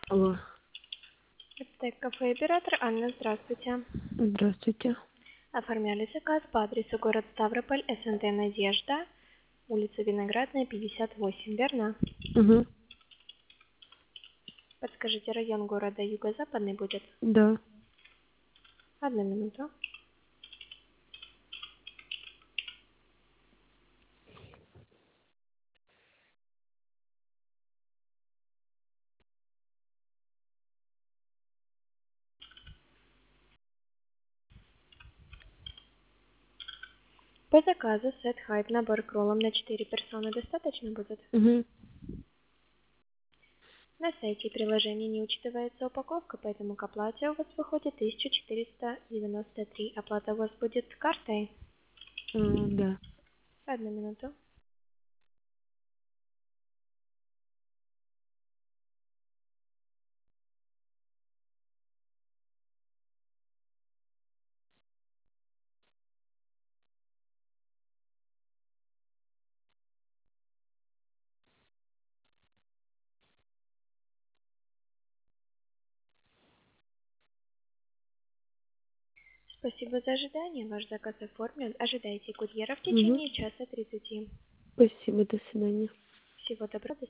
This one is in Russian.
Алло, Это кафе оператор Анна, здравствуйте. здравствуйте. Оформляли заказ по адресу город Ставрополь, СНТ Надежда, улица Виноградная, 58, верно? Угу, Подскажите, район города Юго-Западный будет? да. Одну минуту. По заказу сет хайп набор к роллам на 4 персоны достаточно будет? Угу. На сайте и приложении не учитывается упаковка, поэтому к оплате у вас выходит 1493. Оплата у вас будет картой? Да. Одну минуту. Спасибо за ожидание. Ваш заказ оформлен. Ожидайте курьера в Угу. течение часа 30. Спасибо, до свидания. Всего доброго.